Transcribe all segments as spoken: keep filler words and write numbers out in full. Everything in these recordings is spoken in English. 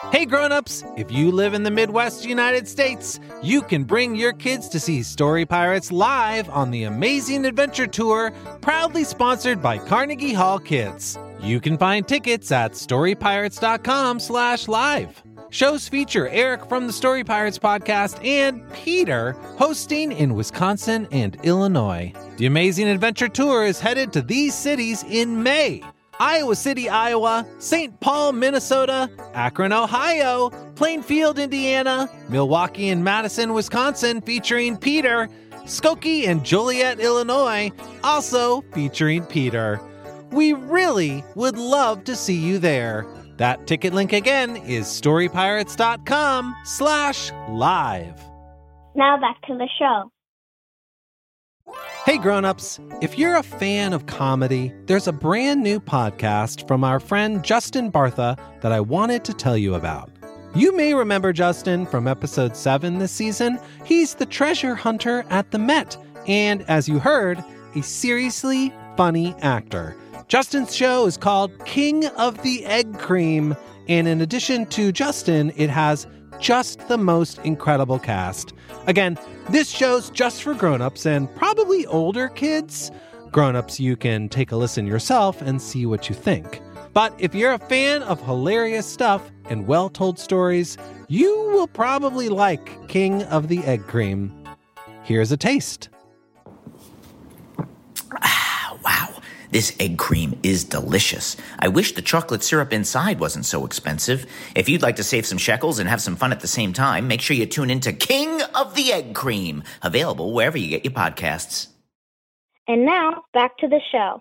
Hey grown-ups, if you live in the Midwest United States, you can bring your kids to see Story Pirates live on the Amazing Adventure Tour, proudly sponsored by Carnegie Hall Kids. You can find tickets at storypirates.com slash live. Shows feature Eric from the Story Pirates podcast and Peter hosting in Wisconsin and Illinois. The Amazing Adventure Tour is headed to these cities in May: Iowa City, Iowa, Saint Paul, Minnesota, Akron, Ohio, Plainfield, Indiana, Milwaukee and Madison, Wisconsin, featuring Peter, Skokie and Joliet, Illinois, also featuring Peter. We really would love to see you there. That ticket link again is storypirates.com slash live. Now back to the show. Hey grown-ups, if you're a fan of comedy, there's a brand new podcast from our friend Justin Bartha that I wanted to tell you about. You may remember Justin from episode seven this season. He's the treasure hunter at the Met, and as you heard, a seriously funny actor. Justin's show is called King of the Egg Cream, and in addition to Justin, it has just the most incredible cast. Again, this show's just for grown-ups and probably older kids. Grown-ups, you can take a listen yourself and see what you think. But if you're a fan of hilarious stuff and well-told stories, you will probably like King of the Egg Cream. Here's a taste. Wow, this egg cream is delicious. I wish the chocolate syrup inside wasn't so expensive. If you'd like to save some shekels and have some fun at the same time, make sure you tune into King of the Egg Cream, available wherever you get your podcasts. And now, back to the show.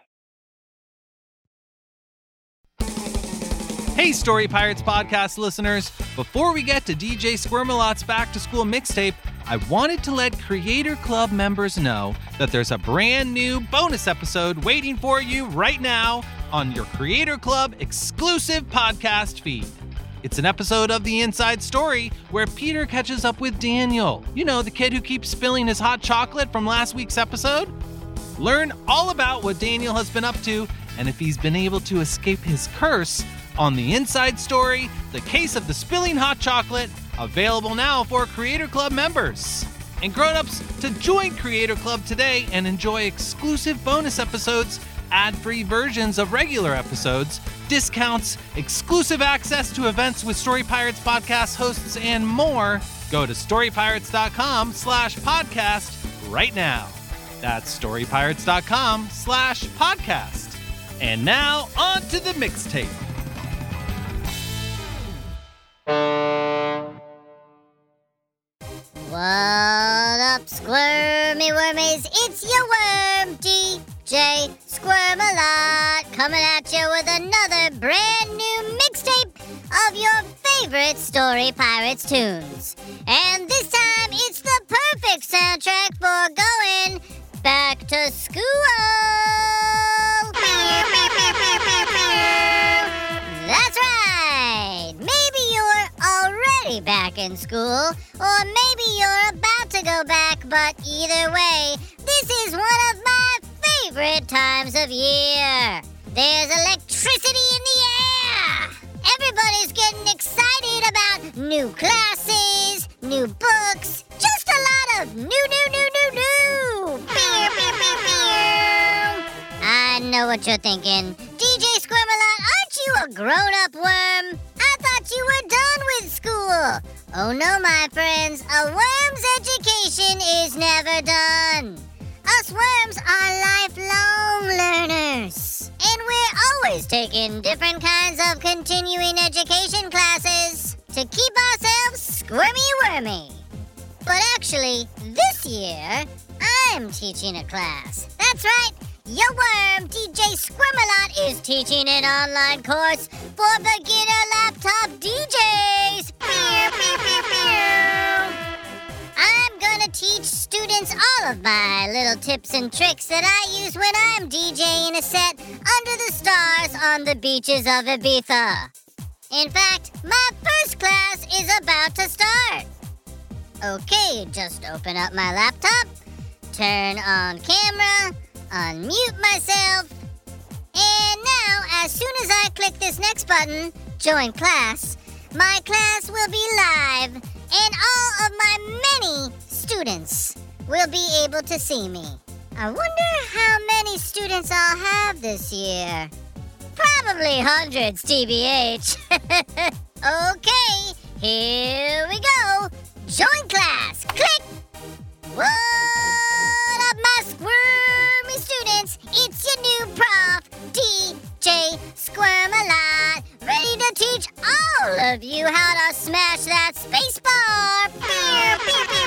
Hey Story Pirates podcast listeners, before we get to D J Squirmalot's Back to School mixtape, I wanted to let Creator Club members know that there's a brand new bonus episode waiting for you right now on your Creator Club exclusive podcast feed. It's an episode of The Inside Story where Peter catches up with Daniel. You know, the kid who keeps spilling his hot chocolate from last week's episode? Learn all about what Daniel has been up to and if he's been able to escape his curse on The Inside Story, The Case of the Spilling Hot Chocolate, available now for Creator Club members. And grown-ups, to join Creator Club today and enjoy exclusive bonus episodes, ad-free versions of regular episodes, discounts, exclusive access to events with Story Pirates podcast hosts, and more, go to storypirates.com slash podcast right now. That's storypirates.com slash podcast. And now, on to the mixtape. What up, squirmy wormies? It's your worm, D J Squirmalot, coming at you with another brand new mixtape of your favorite Story Pirates tunes. And this time, it's the perfect soundtrack for going back to school. That's right. Maybe you're already back in school, or maybe you're about to go back, but either way, this is one of my favorite times of year. There's electricity in the air. Everybody's getting excited about new classes, new books, just a lot of new, new, new, new, new. Pew, pew, pew, pew. I know what you're thinking. D J Squirmalot, aren't you a grown-up worm? I thought you were done with school. Oh no, my friends, a worm's education is never done. Us worms are lifelong learners, and we're always taking different kinds of continuing education classes to keep ourselves squirmy-wormy. But actually, this year, I'm teaching a class. That's right. Your worm, D J Squirmalot, is teaching an online course for beginner laptop D Js. Pew, pew, pew, pew. I'm gonna teach students all of my little tips and tricks that I use when I'm DJing a set under the stars on the beaches of Ibiza. In fact, my first class is about to start. Okay, just open up my laptop, turn on camera, unmute myself, and now, as soon as I click this next button, join class, my class will be live, and all of my many students will be able to see me. I wonder how many students I'll have this year. Probably hundreds, T B H. Okay, here we go. Join class. Click. What up, my squirmy students? It's your new prof, D J Squirmalot, ready to teach all of you how to smash that space bar. Pew, pew, pew,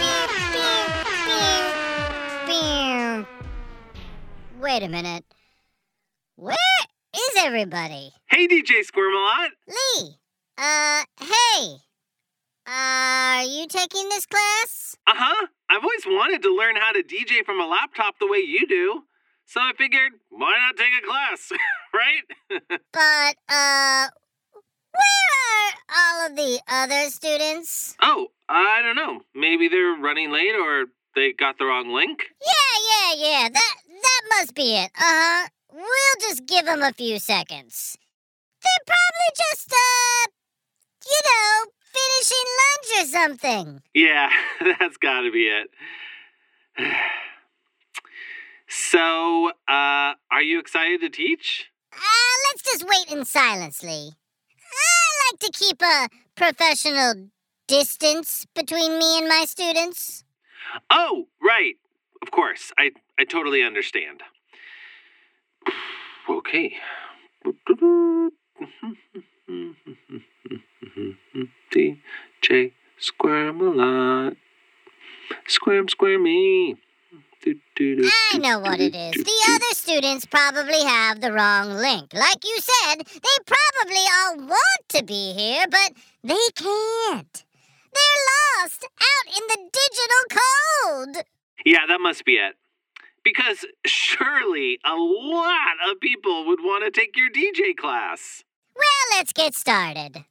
pew, pew, pew, pew. Wait a minute. Where is everybody? Hey, D J Squirmalot. Lee, uh, hey. Are you taking this class? Uh-huh. I've always wanted to learn how to D J from a laptop the way you do. So I figured, why not take a class, right? But, uh, where are all of the other students? Oh, I don't know. Maybe they're running late or they got the wrong link? Yeah, yeah, yeah. That, that must be it. Uh-huh. We'll just give them a few seconds. They're probably just, uh, you know, finishing lunch or something. Yeah, that's gotta be it. So, uh, are you excited to teach? Uh, let's just wait in silence, Lee. I like to keep a professional distance between me and my students. Oh, right. Of course. I, I totally understand. Okay. D J Squirmalot. Squirm, squirmy. I know what it is. The other students probably have the wrong link. Like you said, they probably all want to be here, but they can't. They're lost out in the digital code. Yeah, that must be it. Because surely a lot of people would want to take your D J class. Well, let's get started.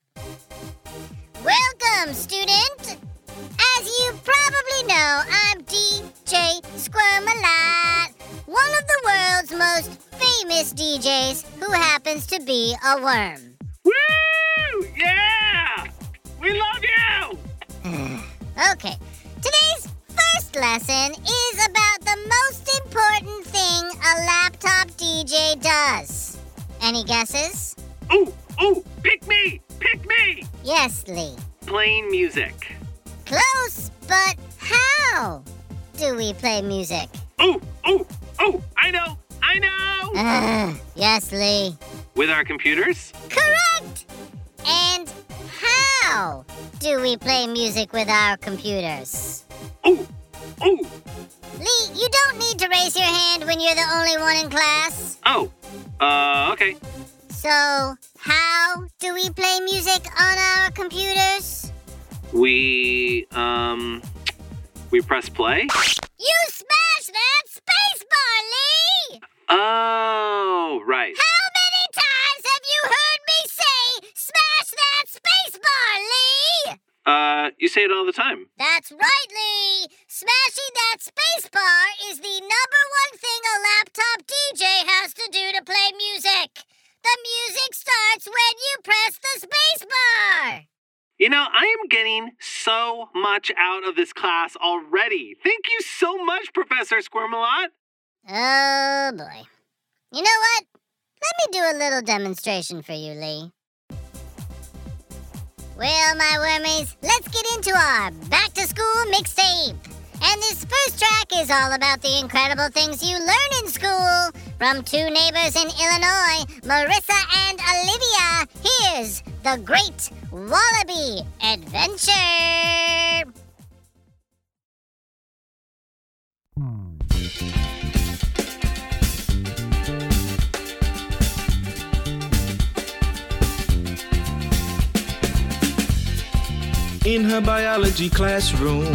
Welcome, student. As you probably know, I'm D J Squirmalot, one of the world's most famous D Js who happens to be a worm. Woo! Yeah! We love you! Okay, today's first lesson is about the most important thing a laptop D J does. Any guesses? Ooh, ooh, pick me! Pick me! Yes, Lee. Playing music. Close, but how do we play music? Oh, oh, oh, I know, I know! Uh, yes, Lee. With our computers? Correct! And how do we play music with our computers? Oh, oh! Lee, you don't need to raise your hand when you're the only one in class. Oh, uh, okay. So, how do we play music on our computers? We, um, we press play? You smashed that spacebar, Lee! Oh, right. How many times have you heard me say, smash that spacebar, Lee? Uh, you say it all the time. That's right, Lee. Smashing that spacebar is the number one thing a laptop D J has to do to play music. The music starts when you press the space bar. You know, I am getting so much out of this class already. Thank you so much, Professor Squirmalot. Oh, boy. You know what? Let me do a little demonstration for you, Lee. Well, my wormies, let's get into our back-to-school mixtape. And this first track is all about the incredible things you learn in school. From two neighbors in Illinois, Marissa and Olivia, here's The Great Wallaby Adventure. In her biology classroom,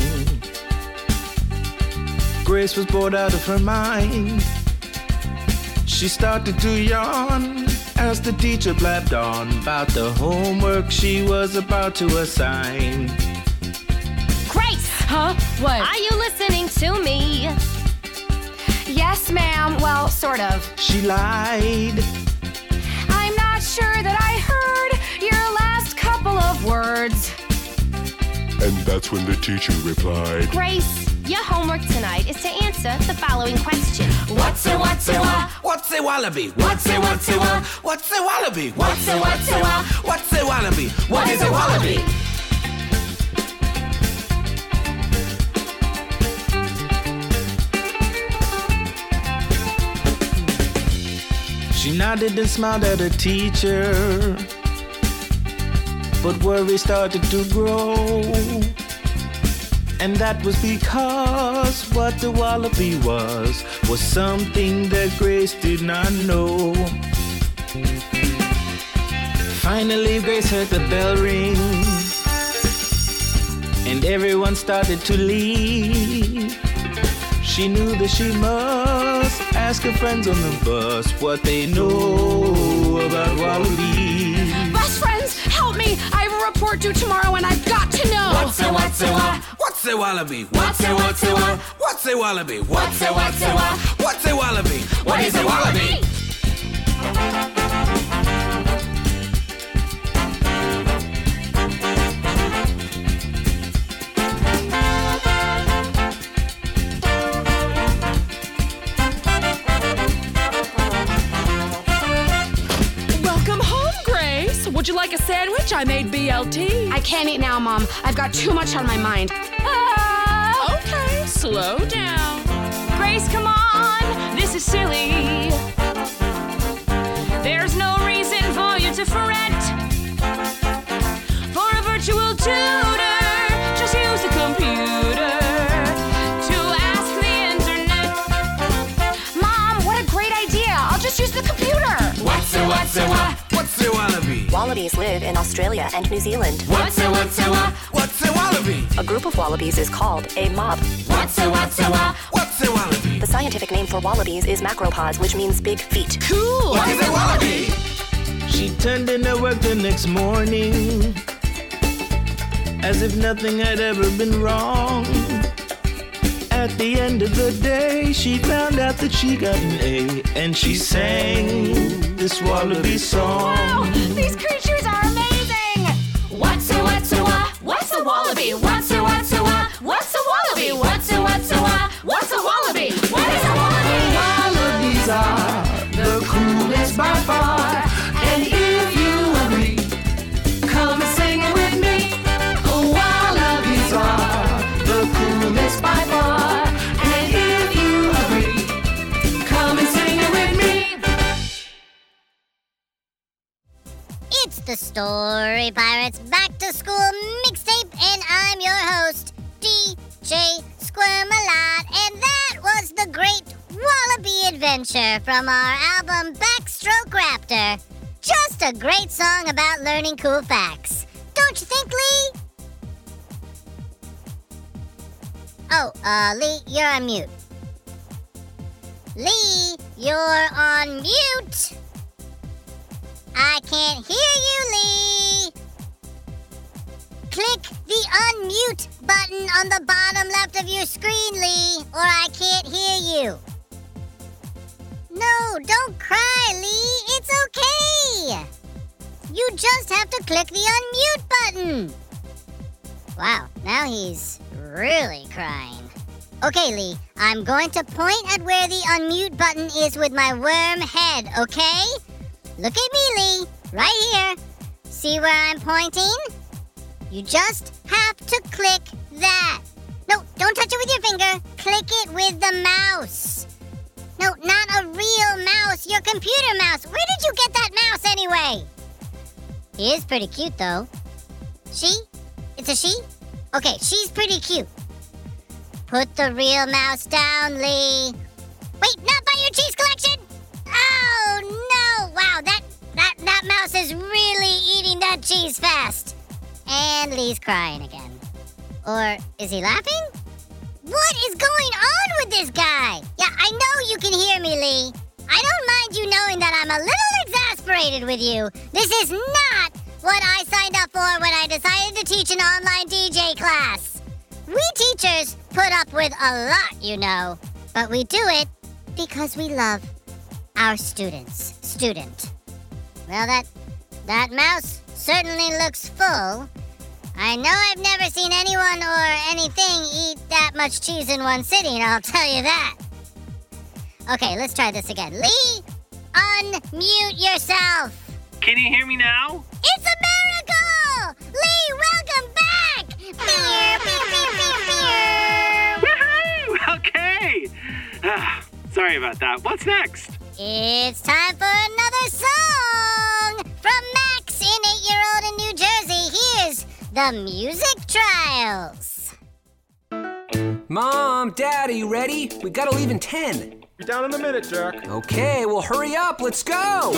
Grace was bored out of her mind. She started to yawn as the teacher blabbed on about the homework she was about to assign. Grace! Huh? What? Are you listening to me? Yes, ma'am. Well, sort of. She lied. I'm not sure that I heard your last couple of words. And that's when the teacher replied, Grace, your homework tonight is to answer the following question. What's a what's a wa? What's a wallaby? What's a what's a wa? What's a wallaby? What's a what's a wa? What's a wallaby? What is a wallaby? She nodded and smiled at her teacher, but worry started to grow. And that was because what the wallaby was, was something that Grace did not know. Finally, Grace heard the bell ring, and everyone started to leave. She knew that she must ask her friends on the bus what they know about wallabies. Bus friends, help me! I have a report due tomorrow and I've got to know! What's a what's a wa? What's a wallaby? What's a what's a wa? What's a wallaby? What's a what's a wa? What's a wallaby? What is a wallaby? Would you like a sandwich? I made B L T. I can't eat now, Mom. I've got too much on my mind. Ah, okay, slow down. Grace, come on, this is silly. There's no reason for you to fret. For a virtual tutor, just use the computer to ask the internet. Mom, what a great idea! I'll just use the computer! What's a what's a wa? What's a wallaby? Wallabies live in Australia and New Zealand. What's a what's a wa? What's a wallaby? A group of wallabies is called a mob. What's a what's a wa? What's a wallaby? The scientific name for wallabies is macropods, which means big feet. Cool! What is a wallaby? She turned in her work the next morning, as if nothing had ever been wrong. At the end of the day, she found out that she got an A, and she sang this wallaby song. Wow, these creatures are amazing! What's a what's a wa? What's a wallaby? What's a what's a wa? What's a wallaby? What's a what's a wa? What's a wallaby? What is a wallaby? Wallabies are the coolest by far. And if you agree, come and sing it with me. Wallabies are the coolest by far. And if you agree, come and sing it with me. It's the Story Pirates Back to School Mixtape, and I'm your host, D J Squirmalot, and that was the Great Wallaby Adventure from our album Backstroke Raptor. Just a great song about learning cool facts. Don't you think, Lee? Oh, uh, Lee, you're on mute. Lee, you're on mute. I can't hear you, Lee. Click the unmute button on the bottom left of your screen, Lee, or I can't hear you. No, don't cry, Lee. It's okay. You just have to click the unmute button. Wow, now he's really crying. Okay, Lee, I'm going to point at where the unmute button is with my worm head, okay? Look at me, Lee, right here. See where I'm pointing? You just have to click that. No, don't touch it with your finger. Click it with the mouse. No, not a real mouse, your computer mouse. Where did you get that mouse anyway? He is pretty cute, though. She? It's a she? Okay, she's pretty cute. Put the real mouse down, Lee. Wait, not by your cheese collection! Oh, no! Wow, that, that, that mouse is really eating that cheese fast. And Lee's crying again. Or is he laughing? What is going on with this guy? Yeah, I know you can hear me, Lee. I don't mind you knowing that I'm a little exasperated with you. This is not what I signed up for when I decided to teach an online D J class. We teachers put up with a lot, you know. But we do it because we love our students. Student. Well, that, that mouse certainly looks full. I know I've never seen anyone or anything eat that much cheese in one sitting, I'll tell you that. Okay, let's try this again. Lee, unmute yourself. Can you hear me now? It's a miracle! Lee, welcome back! Beer, beer, beer, beer, beer. Woohoo! Okay. Ah, sorry about that. What's next? It's time for another song! From Max in eight-year-old in New Jersey, here's The Music Trials. Mom, Daddy, ready? We gotta leave in ten. Be down in a minute, Jack. Okay, well hurry up, let's go!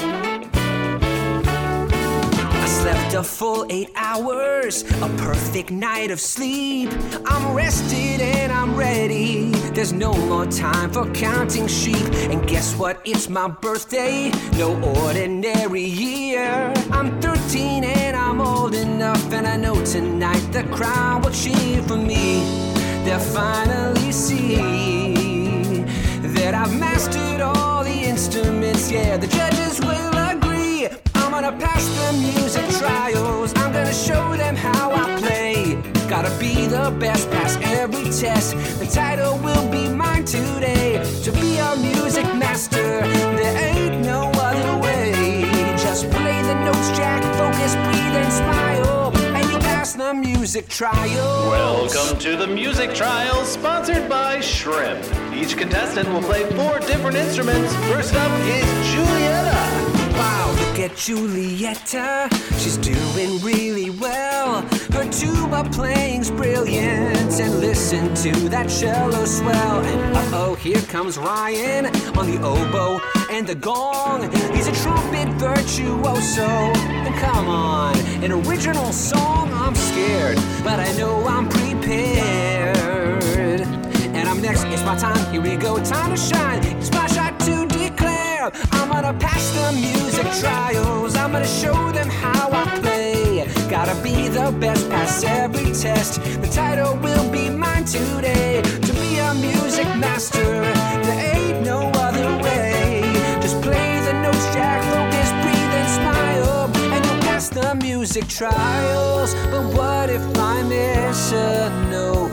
I slept a full eight hours, a perfect night of sleep. I'm rested and I'm ready. There's no more time for counting sheep. And guess what? It's my birthday, no ordinary year. I'm thirteen and I'm old enough, and I know tonight the crowd will cheer for me. They'll finally see that I've mastered all the instruments. Yeah, the judges will agree. I'm gonna pass the music trials. I'm gonna show them how I play. Gotta be the best, pass every test. The title will be mine today. To be a music master, there ain't no other way. Just play the notes, Jack, focus, breathe, and smile, and you pass the music trials. Welcome to the Music Trials, sponsored by Shrimp. Each contestant will play four different instruments. First up is Julietta. Wow, look at Julietta, she's doing really well. Her tuba playing's brilliant, and listen to that cello swell. And uh-oh, here comes Ryan on the oboe and the gong. He's a trumpet virtuoso. And come on, an original song, I'm scared, but I know I'm prepared. And I'm next, it's my time, here we go, time to shine. It's my shot to declare. I'm gonna pass the music trials. I'm gonna show them how I play. Gotta be the best, pass every test. The title will be mine today. To be a music master, there ain't no other way. Just play the notes, Jack, focus, breathe, and smile, and you'll pass the music trials. But what if I miss a note?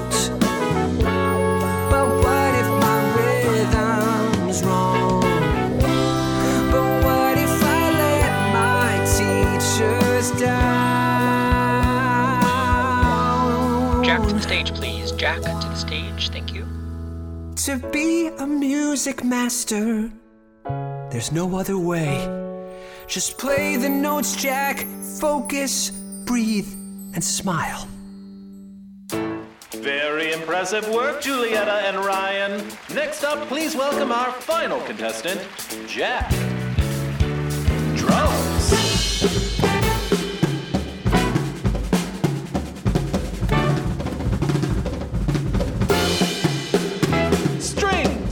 But what if my rhythm's wrong? But what if I let my teachers down? Jack to the stage, please. Jack to the stage, thank you. To be a music master, there's no other way. Just play the notes, Jack, focus, breathe, and smile. Very impressive work, Julietta and Ryan. Next up, please welcome our final contestant, Jack. Drums. Strings.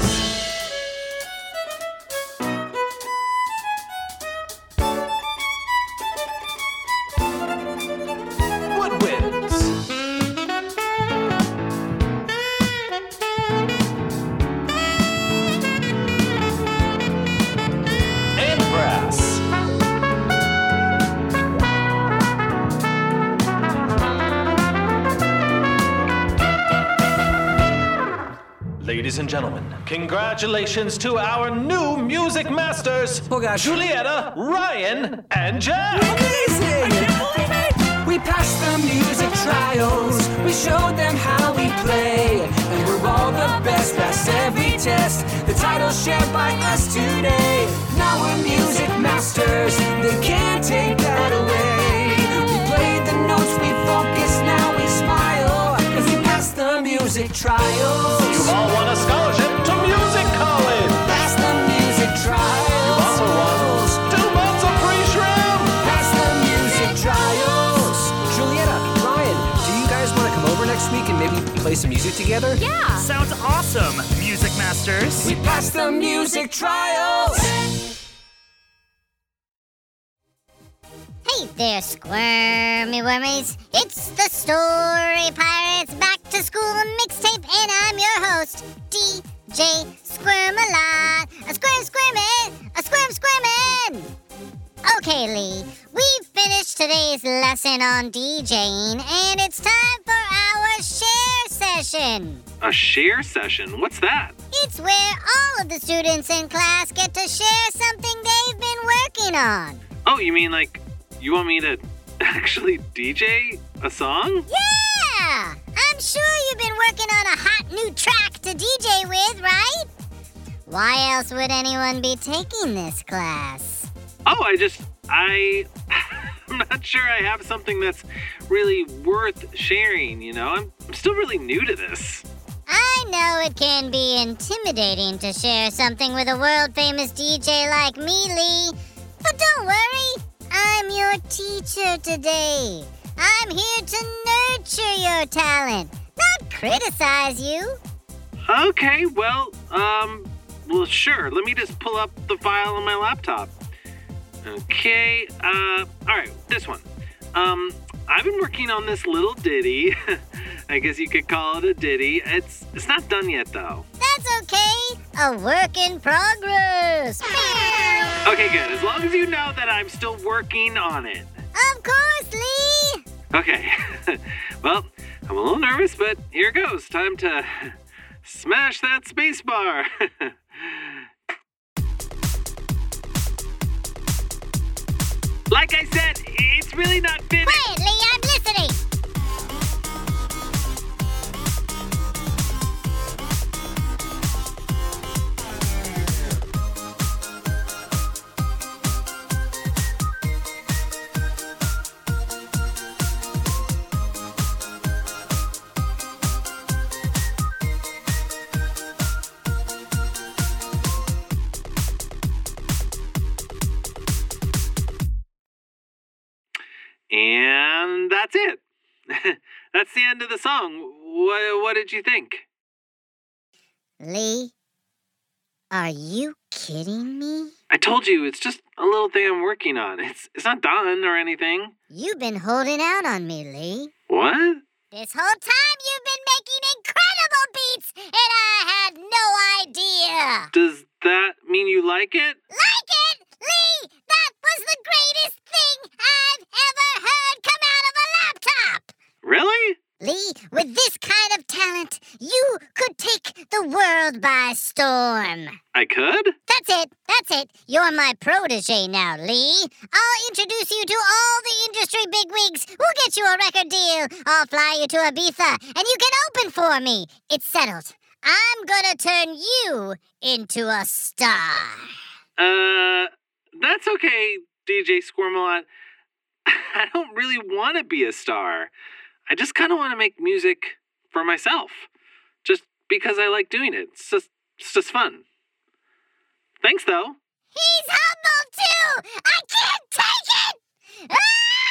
Woodwinds. And brass. Ladies and gentlemen, congratulations to our new music masters, Oh gosh. Julietta, Ryan, and Jack. Amazing! We passed the music trials. We showed them how we play, and we're all the best, pass every test. The title's shared by us today. Now we're music masters. They can't take that away. We played the notes, we focus, now we smile, 'cause we passed the music trials. You've all won a scholarship to music college. Pass the music trials. You've also won two months of free shrimp. Pass the music trials. Julietta, Ryan, do you guys want to come over next week and maybe play some music together? Yeah. Sounds awesome, music masters. We passed the music trials. Hey there, squirmy wormies. It's the Story Pirates Back to School Mixtape, and I'm your host, D J Squirmalot. A squirm squirmin', a squirm squirmin'. Okay, Lee, we've finished today's lesson on DJing, and it's time for our share session. A share session? What's that? It's where all of the students in class get to share something they've been working on. Oh, you mean like you want me to actually D J a song? Yeah! I'm sure you've been working on a hot new track to D J with, right? Why else would anyone be taking this class? Oh, I just, I, I'm not sure I have something that's really worth sharing, you know? I'm, I'm still really new to this. I know it can be intimidating to share something with a world-famous D J like me, Lee. But don't worry, I'm your teacher today. I'm here to nurture your talent, not criticize you. Okay, well, um, well, sure. Let me just pull up the file on my laptop. Okay, uh, all right, this one. Um, I've been working on this little ditty. I guess you could call it a ditty. It's it's not done yet, though. That's okay. A work in progress. Okay, good. As long as you know that I'm still working on it. Of course, Lee. Okay. Well, I'm a little nervous, but here goes. Time to smash that space bar. Like I said, it's really not finished. Quiet, Lee, I'm listening. And that's it. That's the end of the song. What, what did you think? Lee, are you kidding me? I told you, it's just a little thing I'm working on. It's it's not done or anything. You've been holding out on me, Lee. What? This whole time you've been making incredible beats, and I had no idea. Does that mean you like it? Like it? Lee, that was the greatest thing I've ever heard come out of a laptop. Really? Lee, with this kind of talent, you could take the world by storm. I could? That's it. That's it. You're my protege now, Lee. I'll introduce you to all the industry bigwigs. We'll get you a record deal. I'll fly you to Ibiza, and you can open for me. It's settled. I'm gonna turn you into a star. Uh, that's okay, D J Squirmalot. I don't really want to be a star. I just kind of want to make music for myself. Just because I like doing it. It's just, it's just fun. Thanks, though. He's humble, too! I can't take it!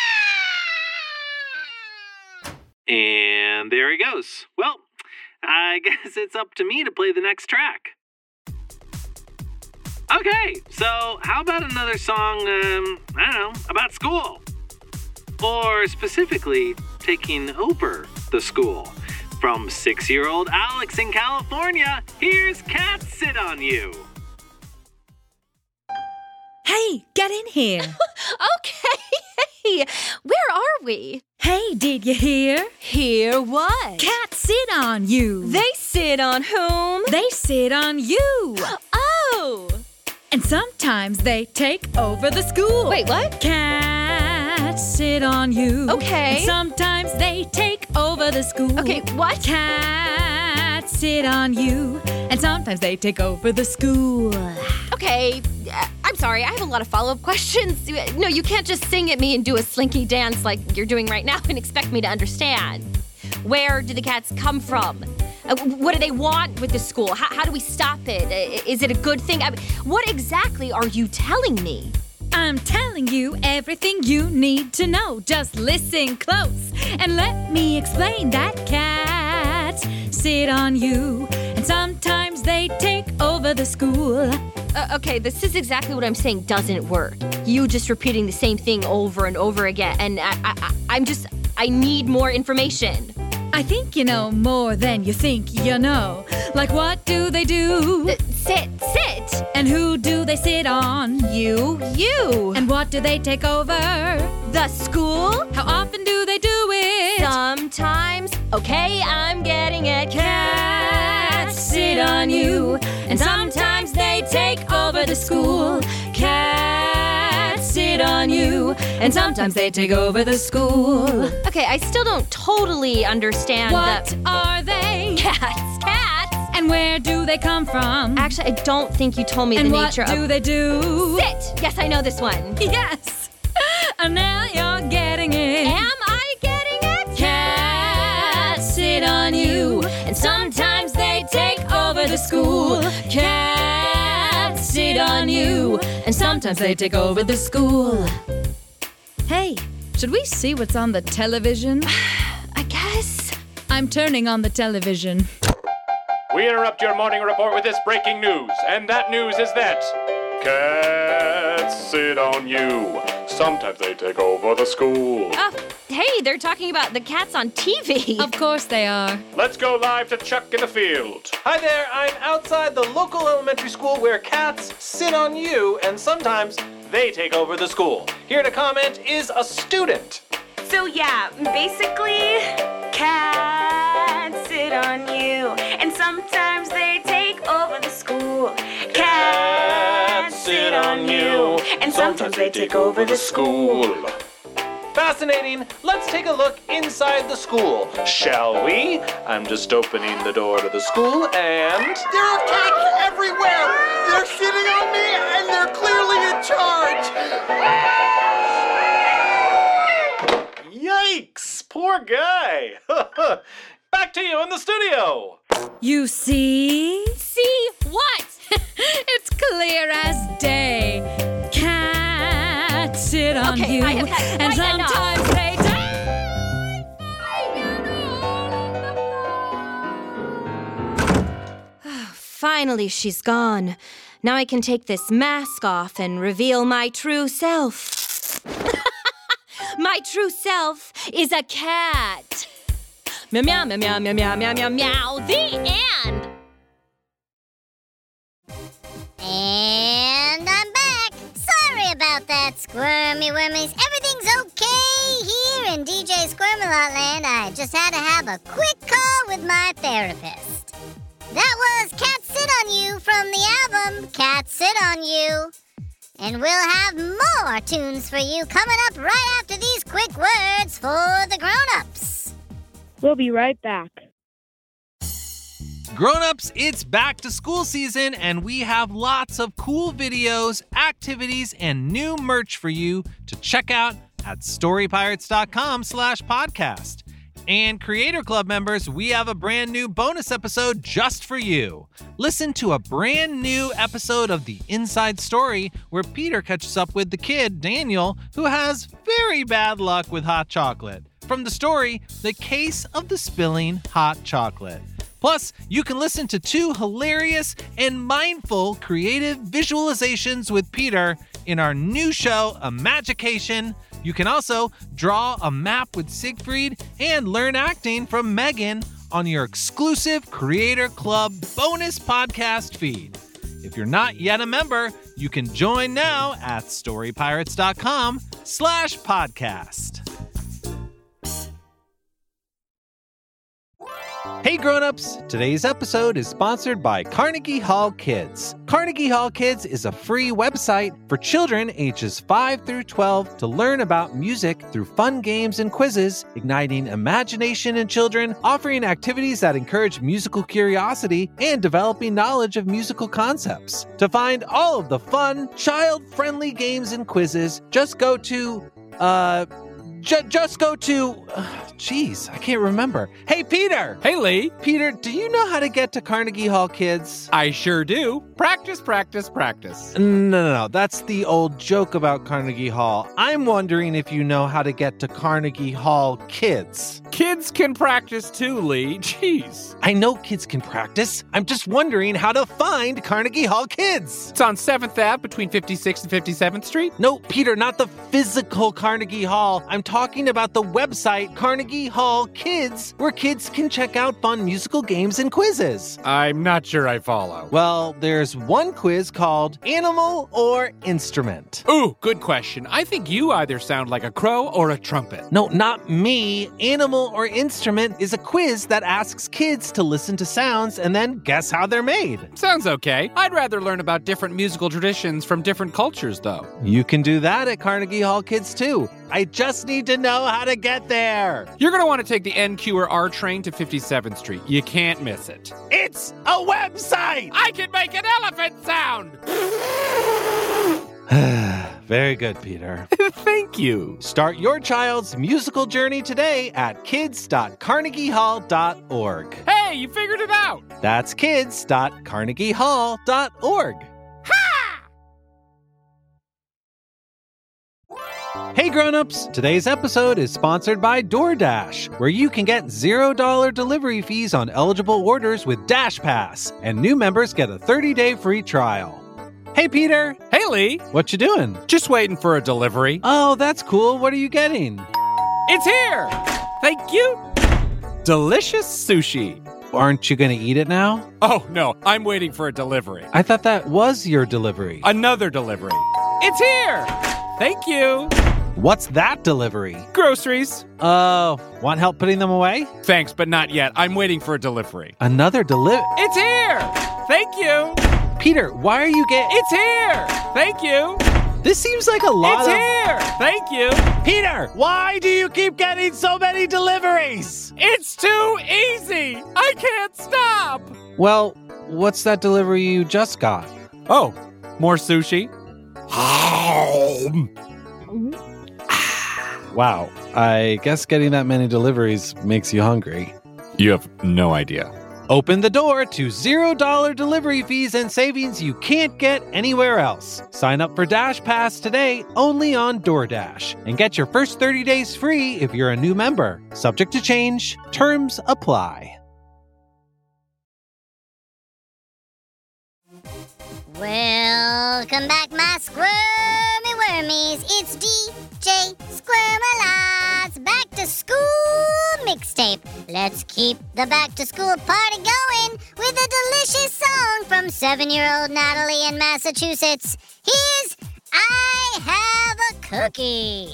Ah! And there he goes. Well, I guess it's up to me to play the next track. Okay, so how about another song, um, I don't know, about school? Or specifically, taking over the school. From six-year-old Alex in California, here's Cats Sit on You. Hey, get in here. Okay, hey, where are we? Hey, did you hear? Hear what? Cats sit on you. They sit on whom? They sit on you. Oh. And sometimes they take over the school. Wait, what? Cats sit on you. Okay. And sometimes they take over the school. Okay, what? Cats sit on you. And sometimes they take over the school. Okay, uh, I'm sorry, I have a lot of follow-up questions. No, you can't just sing at me and do a slinky dance like you're doing right now and expect me to understand. Where do the cats come from? Uh, what do they want with the school? How, how do we stop it? Uh, is it a good thing? I mean, what exactly are you telling me? I'm telling you everything you need to know. Just listen close and let me explain that cats sit on you. And sometimes they take over the school. Uh, okay, this is exactly what I'm saying doesn't work. You just repeating the same thing over and over again. And I, I, I, I'm just, I need more information. I think you know more than you think you know. Like what do they do? Uh, sit, sit. Right. And who do they sit on? You, you. And what do they take over? The school? How often do they do it? Sometimes. Okay, I'm getting it. Cats sit on you, and sometimes they take over the school. Cats sit on you, and sometimes they take over the school. Okay, I still don't totally understand What the... are they? Cats, cats. And where do they come from? Actually, I don't think you told me and the what nature of... And what do they do? Sit! Yes, I know this one. Yes! And now you're getting it. Am I getting it? Cats sit on you, and sometimes they take over the school. Cats sit on you, and sometimes they take over the school. Hey, should we see what's on the television? I guess. I'm turning on the television. We interrupt your morning report with this breaking news, and that news is that cats sit on you. Sometimes they take over the school. Oh, hey, they're talking about the cats on T V. Of course they are. Let's go live to Chuck in the field. Hi there, I'm outside the local elementary school where cats sit on you, and sometimes they take over the school. Here to comment is a student. So yeah, basically, cats sit on you, and sometimes they take over the school. Cats sit on you, and sometimes they take over the school. Fascinating. Let's take a look inside the school, shall we? I'm just opening the door to the school, and... There are cats everywhere! They're sitting on me, and they're clearly in charge! Yikes! Poor guy! Back to you in the studio! You see? See what? It's clear as day. Cats sit on okay, you, I have had and quite sometimes enough. they Finally, she's gone. Now I can take this mask off and reveal my true self. My true self is a cat. Meow, meow, meow, meow, meow, meow, meow, meow, meow. The end. And I'm back. Sorry about that, Squirmy Wormies. Everything's okay here in D J Squirmalot Land. I just had to have a quick call with my therapist. That was Cats Sit On You from the album Cats Sit On You. And we'll have more tunes for you coming up right after these quick words for the grown-ups. We'll be right back. Grown-ups, it's back to school season, and we have lots of cool videos, activities, and new merch for you to check out at storypirates.com slash podcast. And Creator Club members, we have a brand new bonus episode just for you. Listen to a brand new episode of The Inside Story where Peter catches up with the kid, Daniel, who has very bad luck with hot chocolate. From the story, The Case of the Spilling Hot Chocolate. Plus, you can listen to two hilarious and mindful creative visualizations with Peter in our new show, Imagication. You can also draw a map with Siegfried and learn acting from Megan on your exclusive Creator Club bonus podcast feed. If you're not yet a member, you can join now at storypirates.com slash podcast. Hey grown-ups, today's episode is sponsored by Carnegie Hall Kids. Carnegie Hall Kids is a free website for children ages five through twelve to learn about music through fun games and quizzes, igniting imagination in children, offering activities that encourage musical curiosity, and developing knowledge of musical concepts. To find all of the fun, child-friendly games and quizzes, just go to, uh... J- just go to... Jeez, uh, I can't remember. Hey, Peter! Hey, Lee! Peter, do you know how to get to Carnegie Hall Kids? I sure do. Practice, practice, practice. No, no, no. That's the old joke about Carnegie Hall. I'm wondering if you know how to get to Carnegie Hall Kids. Kids can practice too, Lee. Jeez. I know kids can practice. I'm just wondering how to find Carnegie Hall Kids. It's on seventh Avenue between fifty-sixth and fifty-seventh Street. No, Peter, not the physical Carnegie Hall. I'm talking about the website Carnegie Hall Kids, where kids can check out fun musical games and quizzes. I'm not sure I follow. Well, there's one quiz called Animal or Instrument. Ooh, good question. I think you either sound like a crow or a trumpet. No, not me. Animal or Instrument is a quiz that asks kids to listen to sounds and then guess how they're made. Sounds okay. I'd rather learn about different musical traditions from different cultures, though. You can do that at Carnegie Hall Kids, too. I just need to know how to get there. You're going to want to take the N Q or R train to fifty-seventh Street. You can't miss it. It's a website! I can make an elephant sound! Very good, Peter. Thank you. Start your child's musical journey today at kids dot carnegie hall dot org. Hey, you figured it out! That's kids dot carnegie hall dot org. Hey grown-ups, today's episode is sponsored by DoorDash, where you can get zero dollars delivery fees on eligible orders with Dash Pass, and new members get a thirty-day free trial. Hey Peter. Hey Lee. What you doing? Just waiting for a delivery. Oh, that's cool. What are you getting? It's here! Thank you. Delicious sushi. Aren't you going to eat it now? Oh, no, I'm waiting for a delivery. I thought that was your delivery. Another delivery. It's here! Thank you. What's that delivery? Groceries. Oh, uh, want help putting them away? Thanks, but not yet. I'm waiting for a delivery. Another delivery? It's here! Thank you. Peter, why are you getting... It's here! Thank you. This seems like a lot it's of... It's here! Thank you. Peter, why do you keep getting so many deliveries? It's too easy! I can't stop! Well, what's that delivery you just got? Oh, more sushi? Wow, I guess getting that many deliveries makes you hungry. You have no idea. Open the door to zero dollars delivery fees and savings you can't get anywhere else. Sign up for Dash Pass today only on DoorDash and get your first thirty days free if you're a new member. Subject to change. Terms apply. Welcome back, my squirmy wormies. It's D J Squirmalot's Back to School Mixtape. Let's keep the back to school party going with a delicious song from seven-year-old Natalie in Massachusetts. Here's I Have a Cookie.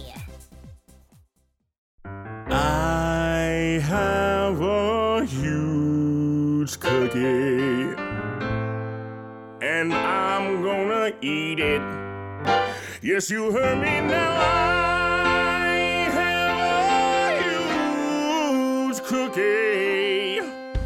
I have a huge cookie, and I'm gonna eat it. Yes, you heard me now. I have a huge cookie,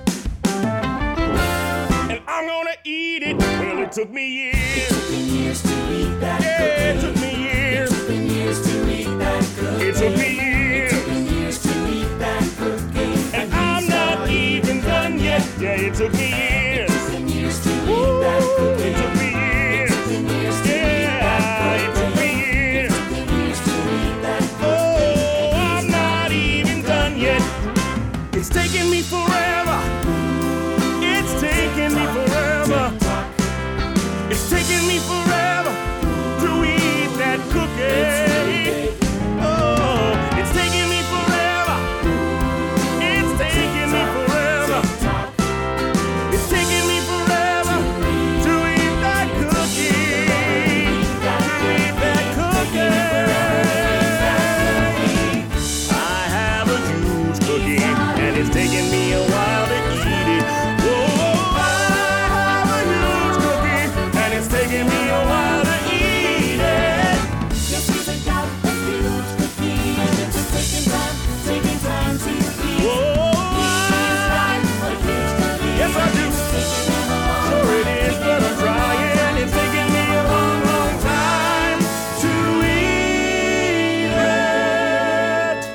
and I'm gonna eat it. Well, it took me years. It took me years to eat that yeah, cookie. It took me years. It took me years to eat that cookie. It took me years. It took me years to eat that cookie. And I'm not even done yet. Yeah, it took me years. It took me years to eat that cookie. It took me years. It took me years to eat that cookie. It took me years. It took me years to eat that cookie. Oh, I'm not even done yet. It's taking me forever. It's taking me forever. It's taking me forever to eat that cookie. Oh, it's taking me forever. It's taking me forever. It's taking me forever to eat that cookie. To eat that cookie. I have a huge cookie, and it's taking me a while to eat it. Whoa, I have a huge cookie, and it's taking me a while to eat it. Yes, he's got a huge cookie, and it's taking time, taking time to eat. Whoa, he's got a huge cookie. Yes, I do. Sure it is, but I'm trying. It's taking me a long, long time to eat it.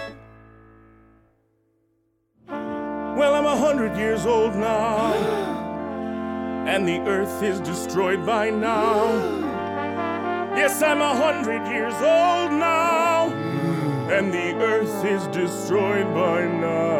Well, I'm a hundred years old now, and the earth is destroyed by now. Yes, I'm a hundred years old now, and the earth is destroyed by now.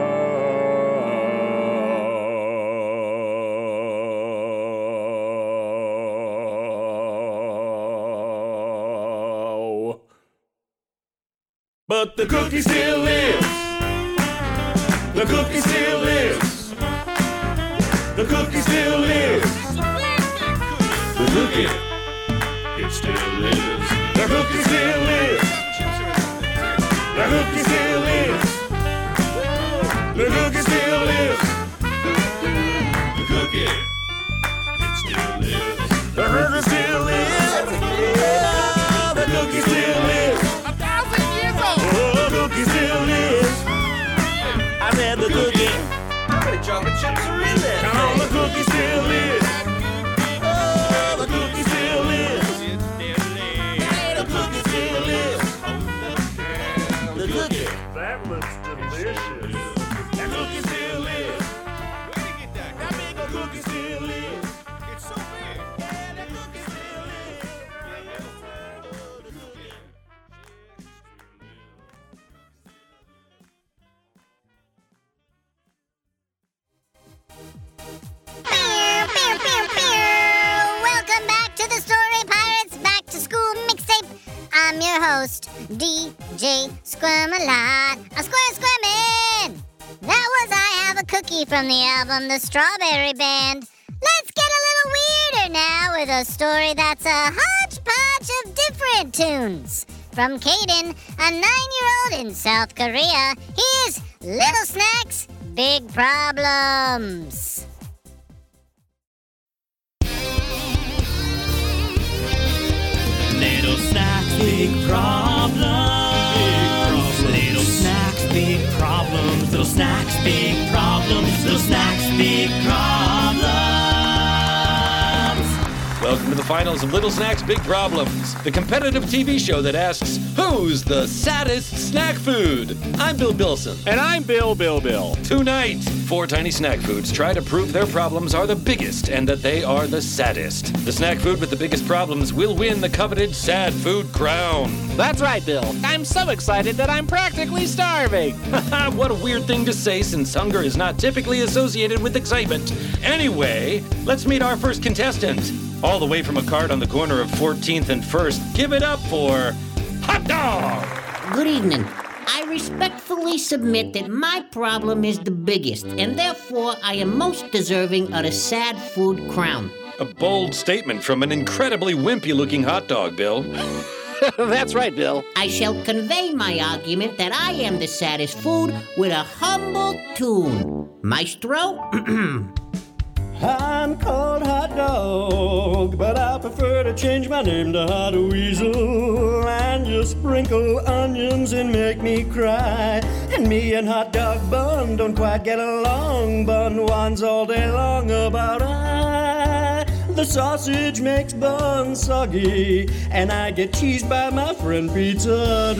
but the cookie still lives. The cookie still lives. The cookie still lives. The cookie, it still lives. The cookie still lives. The cookie still lives. The cookie still lives. The cookie, it still lives. The cookie still lives. Yeah, the cookie still lives. A thousand years old. Oh, the cookie still lives. I said the cookie. How many chocolate chips are in there? Come on, the cookie still lives. Oh, the cookie still lives. The cookie still lives. The cookie. That looks delicious. That cookie still lives. Where did you get that? That big cookie still lives. It's so big. Yeah, that cookie still lives. Welcome back to the Story Pirates Back to School Mixtape. I'm your host, D J Squirmalot. A square squirmin'! That was I Have a Cookie from the album The Strawberry Band. Let's get a little weirder now with a story that's a hodgepodge of different tunes. From Caden, a nine-year-old in South Korea, here's Little Snacks, Big Problems. Little snacks, big problems. Little snacks, big problems. Little snacks, big problems. Little snacks, big problems. Welcome to the finals of Little Snacks Big Problems, the competitive T V show that asks, who's the saddest snack food? I'm Bill Bilson. And I'm Bill Bill Bill. Tonight, four tiny snack foods try to prove their problems are the biggest and that they are the saddest. The snack food with the biggest problems will win the coveted Sad Food Crown. That's right, Bill. I'm so excited that I'm practically starving. What a weird thing to say since hunger is not typically associated with excitement. Anyway, let's meet our first contestant. All the way from a cart on the corner of fourteenth and first, give it up for Hot Dog! Good evening. I respectfully submit that my problem is the biggest, and therefore I am most deserving of the Sad Food Crown. A bold statement from an incredibly wimpy-looking hot dog, Bill. That's right, Bill. I shall convey my argument that I am the saddest food with a humble tune. Maestro? I'm called Hot Dog, but I prefer to change my name to Hot Weasel and just sprinkle onions and make me cry. And me and Hot Dog Bun don't quite get along. Bun whines all day long about I. The sausage makes Bun soggy, and I get teased by my friend Pizza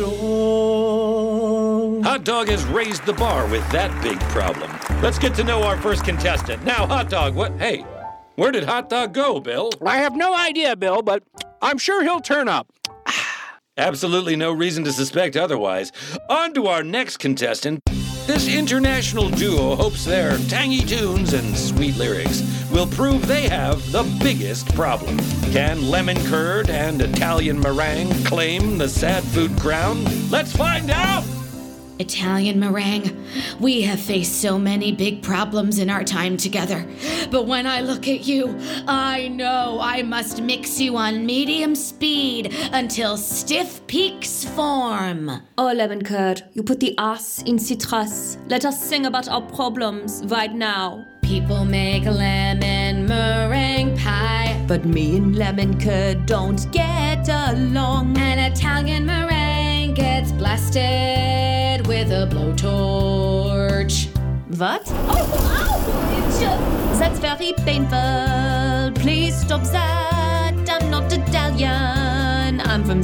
Dog. Hot Dog has raised the bar with that big problem. Let's get to know our first contestant. Now, Hot Dog, what? Hey, where did Hot Dog go, Bill? I have no idea, Bill, but I'm sure he'll turn up. Absolutely no reason to suspect otherwise. On to our next contestant. This international duo hopes their tangy tunes and sweet lyrics will prove they have the biggest problem. Can lemon curd and Italian meringue claim the Sad Food Crown? Let's find out! Italian meringue, we have faced so many big problems in our time together. But when I look at you, I know I must mix you on medium speed until stiff peaks form. Oh, lemon curd, you put the ass in citrus. Let us sing about our problems right now. People make lemon meringue pie, but me and lemon curd don't get along. An Italian meringue gets blasted with a blowtorch. What? Oh, ow! That's very painful. Please stop that. I'm not Italian. I'm from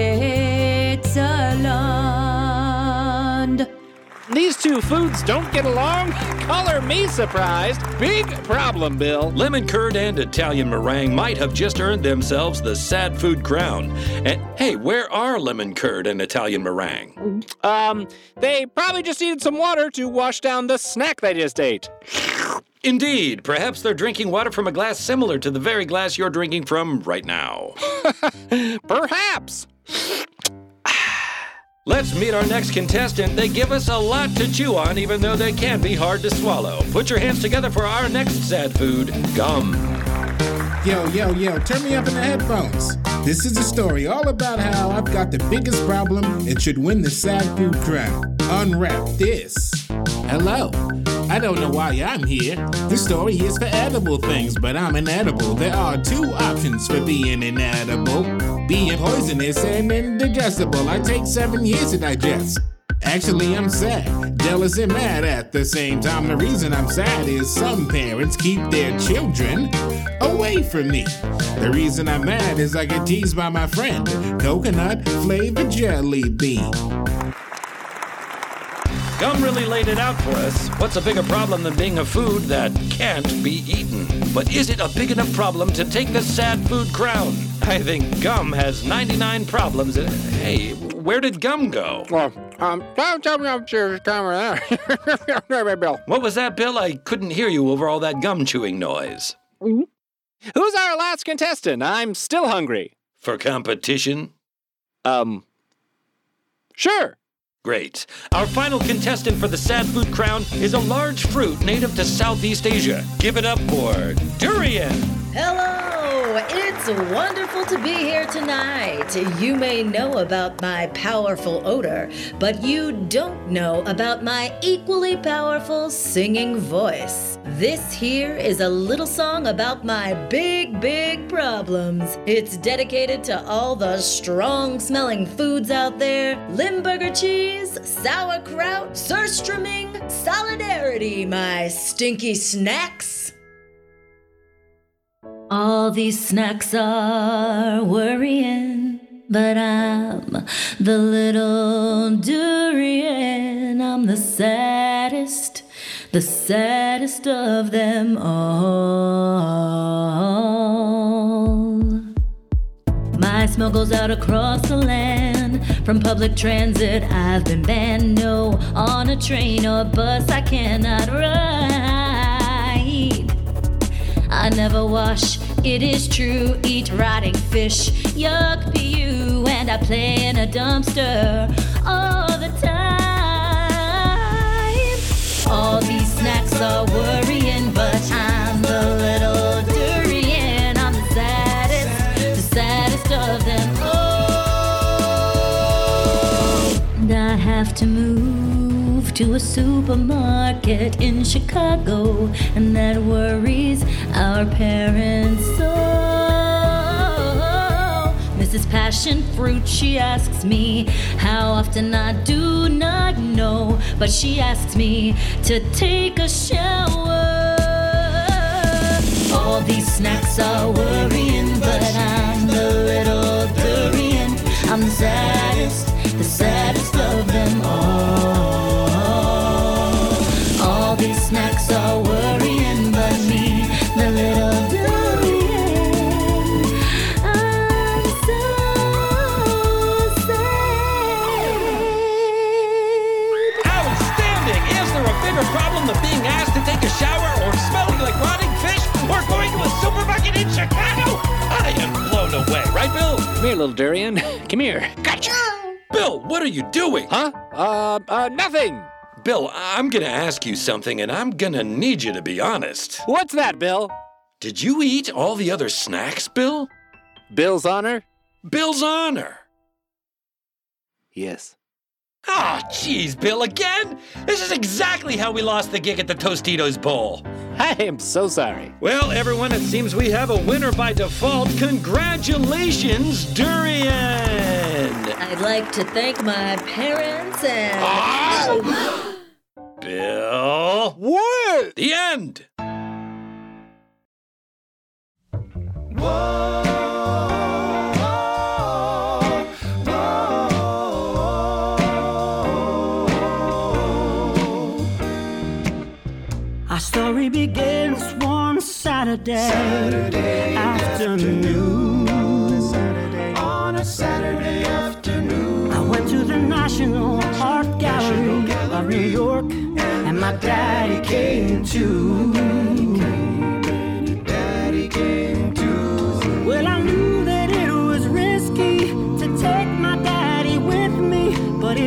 Switzerland. These two foods don't get along? Color me surprised. Big problem, Bill. Lemon curd and Italian meringue might have just earned themselves the Sad Food Crown. And hey, where are lemon curd and Italian meringue? Um, they probably just needed some water to wash down the snack they just ate. Indeed. Perhaps they're drinking water from a glass similar to the very glass you're drinking from right now. Perhaps. Let's meet our next contestant. They give us a lot to chew on, even though they can be hard to swallow. Put your hands together for our next sad food, gum. Yo, yo, yo, turn me up in the headphones. This is a story all about how I've got the biggest problem and should win the sad food crown. Unwrap this. Hello. I don't know why I'm here. This story is for edible things, but I'm inedible. There are two options for being inedible. Being poisonous and indigestible. I take seven years to digest. Actually, I'm sad, jealous and mad at the same time. The reason I'm sad is some parents keep their children away from me. The reason I'm mad is I get teased by my friend, coconut flavored jelly bean. Gum really laid it out for us. What's a bigger problem than being a food that can't be eaten? But is it a big enough problem to take the sad food crown? I think gum has ninety-nine problems. Hey, where did gum go? Well, um, tell me I'm serious camera there. Bill. What was that, Bill? I couldn't hear you over all that gum chewing noise. Who's our last contestant? I'm still hungry. For competition? Um, sure. Great. Our final contestant for the sad food crown is a large fruit native to Southeast Asia. Give it up for durian. Hello! It's wonderful to be here tonight. You may know about my powerful odor, but you don't know about my equally powerful singing voice. This here is a little song about my big, big problems. It's dedicated to all the strong-smelling foods out there. Limburger cheese, sauerkraut, surströmming, solidarity, my stinky snacks. All these snacks are worrying, but I'm the little durian. I'm the saddest, the saddest of them all. My smell goes out across the land. From public transit I've been banned. No, on a train or bus I cannot ride. I never wash, it is true, eat rotting fish, yuck pu, and I play in a dumpster all the time. All these snacks are worrying, but I'm the little durian. I'm the saddest, the saddest of them all. And I have to move to a supermarket in Chicago, and that worries our parents so. Missus Passion Fruit, she asks me how often I do not know, but she asks me to take a shower. All these snacks are worrying, but I'm the little durian. I'm the saddest, the saddest of them all. All these snacks are worrying, but me, the little durian, I'm so sad. Outstanding! Is there a bigger problem than being asked to take a shower or smelling like rotting fish or going to a supermarket in Chicago? I am blown away, right, Bill? Come here, little durian. Come here. Gotcha! Bill, what are you doing? Huh? Uh, uh, nothing. Bill, I'm gonna ask you something, and I'm gonna need you to be honest. What's that, Bill? Did you eat all the other snacks, Bill? Bill's honor? Bill's honor. Yes. Ah, oh, jeez, Bill, again? This is exactly how we lost the gig at the Tostitos Bowl. I am so sorry. Well, everyone, it seems we have a winner by default. Congratulations, Durian! I'd like to thank my parents and... Ah! Bill. What? The end. Whoa. Our story begins one Saturday, Saturday afternoon. Saturday, on a Saturday afternoon. I went to the National Art Gallery of New York, and my daddy came too. Daddy came too. Well, I knew that it was risky to take my daddy with me, but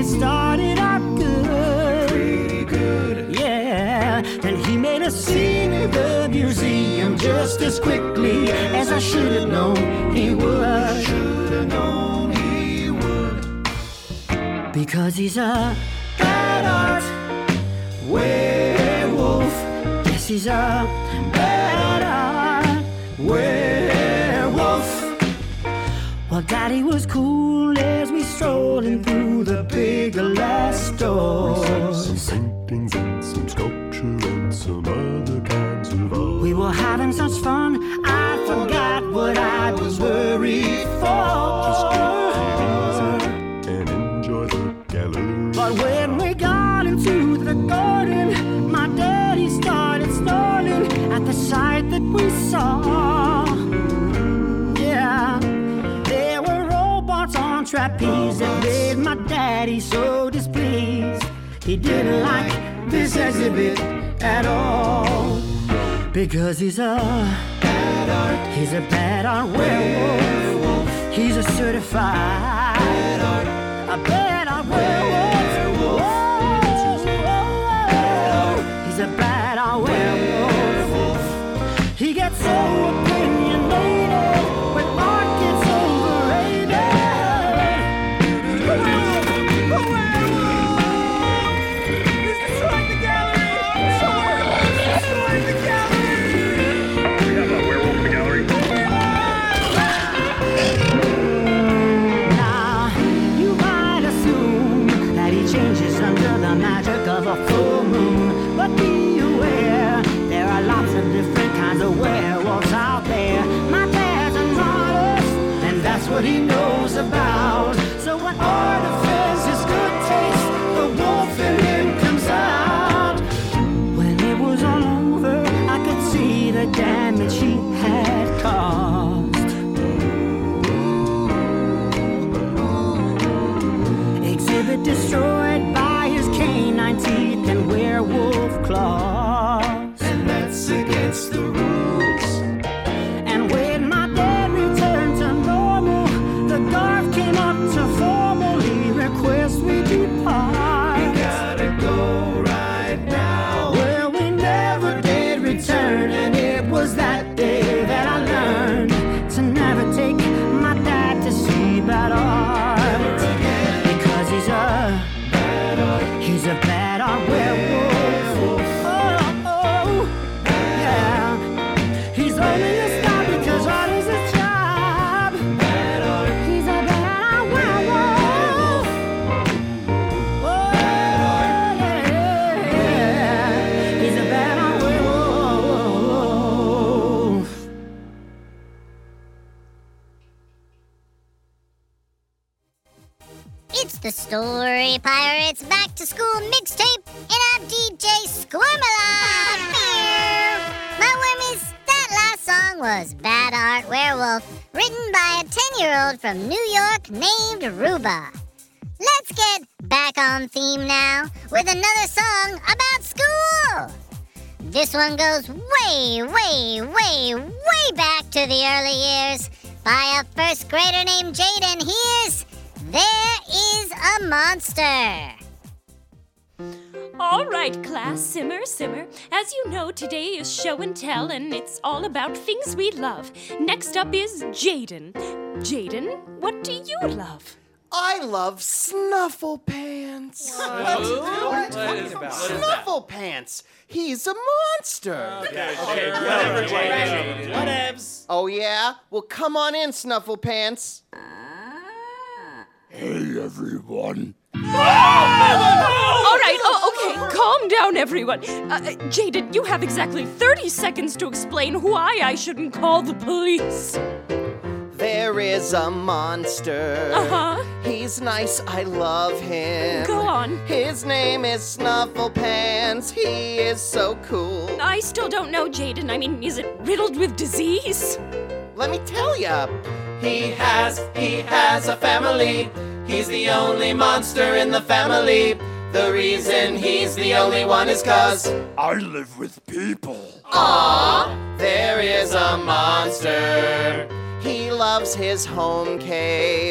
and he made a scene in the museum just as quickly as I should have known he would. Should have known he would. Because he's a bad art werewolf. Yes, he's a bad art werewolf. Well, Daddy was cool as we strolling through the big glass doors. Some paintings and some sculpture and some other kinds of art. We were having such fun, I forgot what I was worried for. Just take it easy and enjoy the gallery. But when we got into the garden, my daddy started snorting at the sight that we saw. Yeah, there were robots on trapeze that made my daddy so displeased. He didn't like this exhibit at all. Because he's a bad art, he's a bad art werewolf. He's a certified bad art, a bad art werewolf. He's a bad art werewolf. He gets so opinionated when art gets overrated. He's destroying the gallery. He's destroying the gallery. We have a werewolf in the gallery. Now, you might assume that he changes under the magic of a full moon. But be aware, there are lots of different kinds of werewolves out there. My dad's an artist, and that's what he knows about. So when art offends his good taste, the wolf in him comes out. When it was all over, I could see the damage he had caused. Exhibit destroyed by his canine teeth and werewolf claws. And that's against the rules. And when my dad returned to normal, the guard came up to formally request we depart. We gotta go right now. Well, we never did return, and it was that day that I learned to never take my dad to see bad art. Because he's a bad art, he's a bad art werewolf. Oh, oh, yeah. He's only a star because art is his job. Bad art. He's a bad art werewolf. Oh, yeah. He's a bad art werewolf. It's the Story Pirates Back to School mixtape, and I'm D J Squirmalot. My wormies, that last song was Bad Art Werewolf, written by a ten-year-old from New York named Ruba. Let's get back on theme now with another song about school. This one goes way, way, way, way back to the early years by a first grader named Jaden. Here's There Is a Monster. All right, class, simmer, simmer. As you know, today is show and tell, and it's all about things we love. Next up is Jaden. Jaden, what do you love? I love Snuffle Pants. What? What are you What talking is about? that? What is Snuffle Pants. He's a monster. Okay, okay, whatever, Jaden. Whatevs. Oh, yeah? Well, come on in, Snuffle Pants. Hey, everyone. All right, oh, okay, calm down, everyone. Uh, Jaden, you have exactly thirty seconds to explain why I shouldn't call the police. There is a monster. Uh-huh. He's nice, I love him. Go on. His name is Snuffle Pants. He is so cool. I still don't know, Jaden. I mean, is it riddled with disease? Let me tell ya. He has, he has a family. He's the only monster in the family. The reason he's the only one is cause I live with people. Aww, there is a monster. He loves his home cave.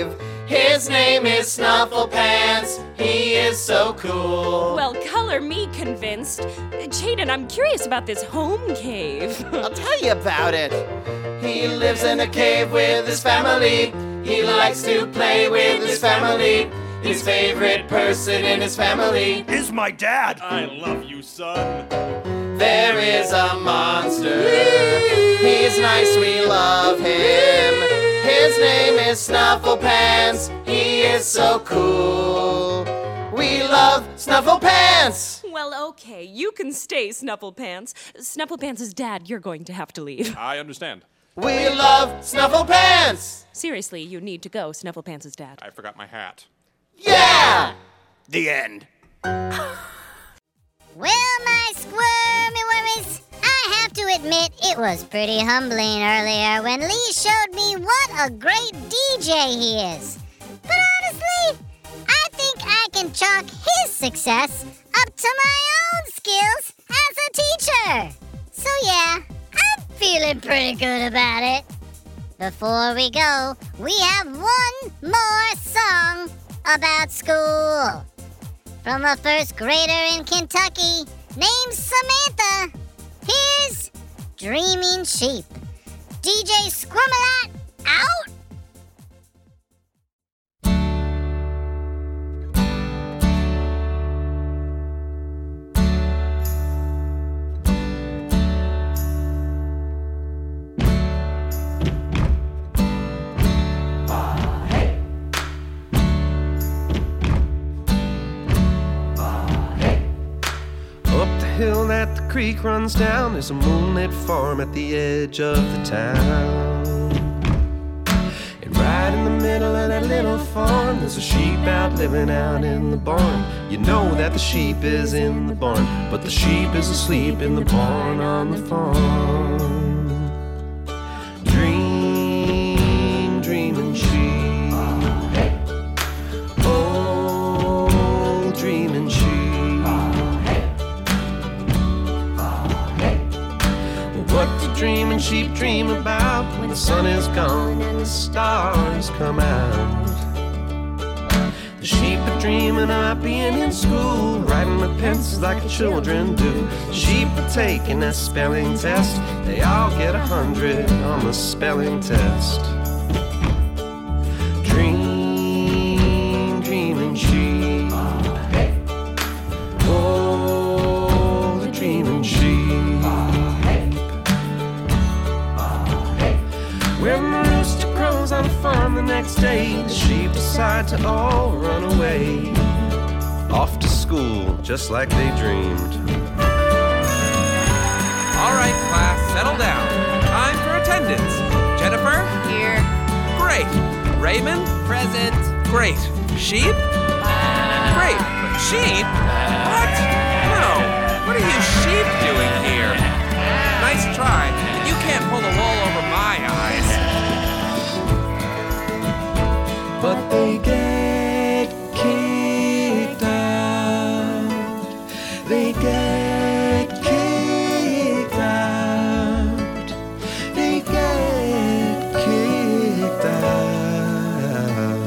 His name is Snufflepants. He is so cool. Well, color me convinced. Jaden, I'm curious about this home cave. I'll tell you about it. He lives in a cave with his family. He likes to play with his family. His favorite person in his family is my dad. I love you, son. There is a monster. He's nice, we love him. His name is Snufflepants. He is so cool. We love Snufflepants. Well, okay, you can stay, Snufflepants. Snufflepants' dad, you're going to have to leave. I understand. We love Snufflepants. Seriously, you need to go, Snufflepants' dad. I forgot my hat. Yeah! The end. Well, my squirmy wormies, I have to admit it was pretty humbling earlier when Lee showed me what a great D J he is. But honestly, I think I can chalk his success up to my own skills as a teacher. So yeah, I'm feeling pretty good about it. Before we go, we have one more song about school. From a first grader in Kentucky named Samantha, here's Dreaming Sheep. D J Squirmalot, out! Hill that the creek runs down, there's a moonlit farm at the edge of the town. And right in the middle of that little farm, there's a sheep out living out in the barn. You know that the sheep is in the barn, but the sheep is asleep in the barn on the farm. Dream, dreaming sheep. Oh, dreaming sheep. What do dreaming sheep dream about when the sun is gone and the stars come out? The sheep are dreaming about being in school, writing with pencils like the children do. The sheep are taking that spelling test. They all get a hundred on the spelling test. Dream, dreaming sheep. Oh, the dreaming sheep. When the rooster crows on the farm the next day, the sheep decide to all run away, off to school just like they dreamed. All right, class, settle down. Time for attendance. Jennifer? Here. Great. Raymond? Present. Great. Sheep? Great. Sheep? What? No. What are you sheep doing here? Nice try. You can't pull the wool over my eyes. But they get kicked out. They get kicked out. They get kicked out.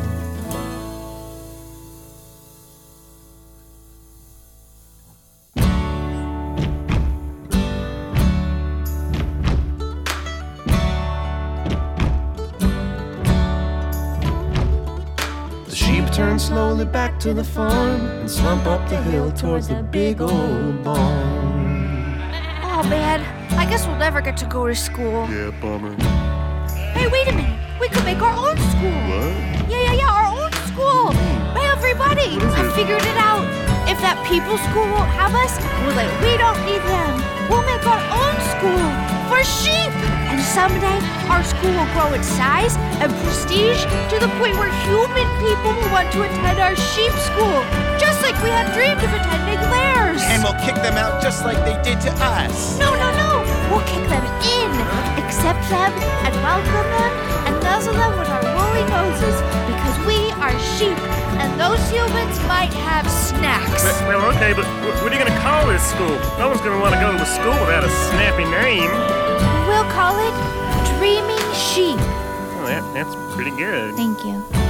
Turn slowly back to the farm and slump up the hill towards the big old barn. Oh man, I guess we'll never get to go to school. Yeah, bummer. Hey, wait a minute. We could make our own school. What? Yeah, yeah, yeah, our own school. Hey, everybody, I it? figured it out. If that people's school won't have us, we're like, we don't need them. We'll make our own school for sheep. And someday, our school will grow in size and prestige to the point where human people will want to attend our sheep school, just like we had dreamed of attending theirs. And we'll kick them out just like they did to us. No, no, no. We'll kick them in, accept them, and welcome them, and nuzzle them with our woolly noses, because we are sheep, and those humans might have snacks. Well, well okay, but what are you going to call this school? No one's going to want to go to a school without a snappy name. We'll call it Dreaming Sheep. Oh, that, that's pretty good. Thank you.